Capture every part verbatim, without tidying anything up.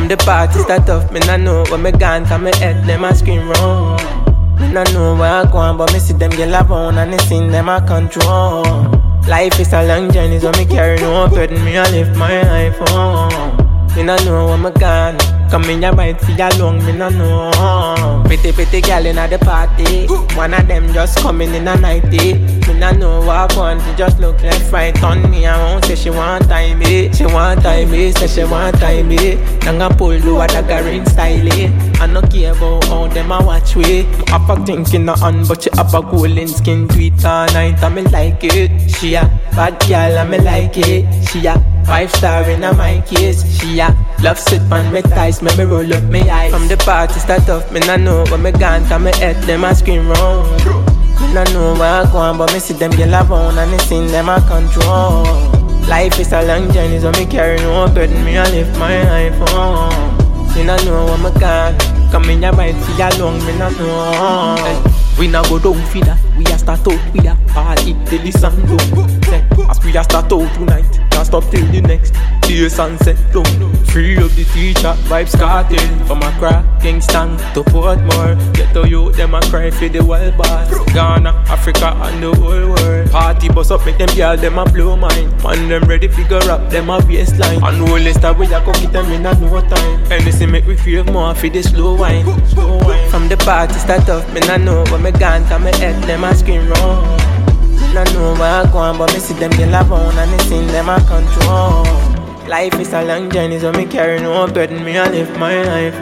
From the party start off, me nah know when me gone, cause me head them a scream round. Me nah know where I go on, but me see them get around and they sing them a control. Life is a long journey, so me carry no burden, me a live my life on. Me nah know when me gone, come in your bite for ya long, me nah know. Pretty pretty girl inna the party, one of them just coming in a nightie. Me nah know what I want, she just look left right on me. I won't say she want time me, she want time me, say she want time me. Nanga pull do a daggering style. I no care about how them a watch we. I fuck thinking no on, but she have a golden skin, tweet all night and me like it. She a bad girl and me like it. She a five star in my case. She a love sit on me thighs, make me roll up me eyes. From the party start off, me nah know when me gone, cause me head them a scream round. Me nah know where I go on, but me see them get around and they sing them a control. Life is a long journey, so me carry no burden, me a live my life on. Me nah know when me gone, come in your bite for ya long, me nah know. Hey. We nah go down for that, we a start out with a party till the sun down. As we a start out tonight, can't stop till the next day sunset down. Free up the teacher, vibes cartel. From Accra, Kingston to Portmore. Get to you, them a cry for the wild boss. Ghana, Africa and the whole world. Party bus up, make them girl, them a blow mine. Man, them ready figure up, them a baseline. And all the stuff we a go get them in a no time. Anything make we feel more for the slow wine. Slow wine. From the party start off, me nah know when me gone, cause me head them a scream round. Me nah know where I go on, but me see them get around and they sing them a control. Life is a long journey, so me carry no burden, me a live my life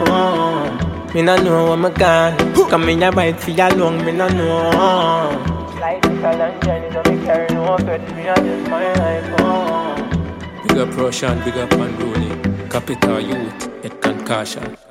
on. Me nah know when me gone, come in your bite for ya long, me nah know. Life is a long journey, so me carry no burden, me a live my life on. Big up Roshan, big up Androni, Capital Youth, et Concussion.